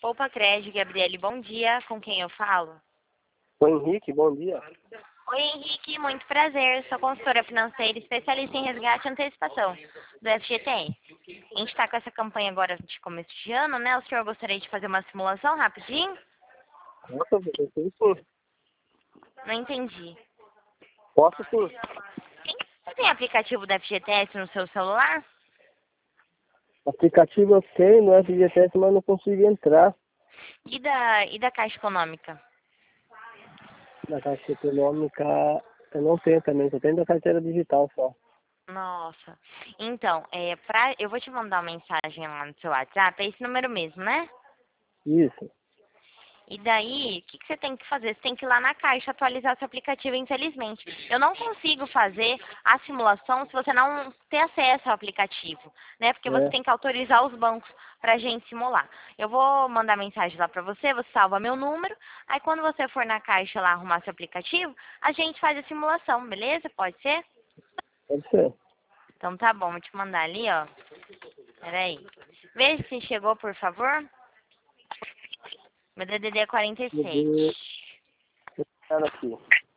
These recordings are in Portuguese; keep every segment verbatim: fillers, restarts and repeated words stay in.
Poupa Crédito, Gabriele, bom dia. Com quem eu falo? Oi, Henrique, bom dia. Oi, Henrique, muito prazer. Sou consultora financeira especialista em resgate e antecipação do F G T S. A gente está com essa campanha agora de começo de ano, né? O senhor gostaria de fazer uma simulação rapidinho? Nossa, eu tenho sim. Não entendi. Posso sim. Você tem aplicativo do F G T S no seu celular? Aplicativo eu tenho no F G T S, mas não consigo entrar E da, e da Caixa Econômica? na Caixa Econômica. Eu não tenho também, só tenho da carteira digital só. Nossa. Então, é, pra, eu vou te mandar uma mensagem lá no seu WhatsApp. É esse número mesmo, né? Isso. E daí, o que, que você tem que fazer? Você tem que ir lá na Caixa atualizar seu aplicativo, infelizmente. Eu não consigo fazer a simulação se você não ter acesso ao aplicativo, né? Porque você É, tem que autorizar os bancos para a gente simular. Eu vou mandar mensagem lá para você, você salva meu número, aí quando você for na Caixa lá arrumar seu aplicativo, a gente faz a simulação, beleza? Pode ser? pode ser. Então tá bom, vou te mandar ali, ó. Peraí. Veja se chegou, por favor. Meu D D D é quarenta e Meu sete. Deus, cara aqui.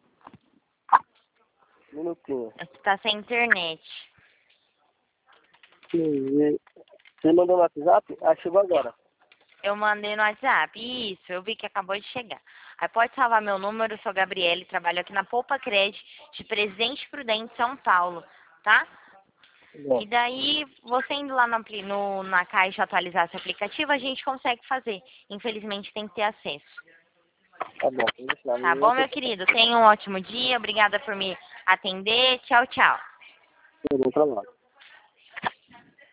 Um minutinho. Você tá sem internet. Sim, você mandou no WhatsApp? Ah, chegou agora. Eu mandei no WhatsApp. Isso, eu vi que acabou de chegar. Aí pode salvar meu número, eu sou Gabriele, trabalho aqui na Poupa Crédito de Presidente Prudente, São Paulo, tá? Tá bom, E daí, você indo lá no, apli- no- na caixa atualizar seu aplicativo, a gente consegue fazer. Infelizmente tem que ter acesso. tá bom. Vou deixar. Tá bom, meu querido? Tenha um ótimo dia. Obrigada por me atender. Tchau, tchau. Eu vou pra lá.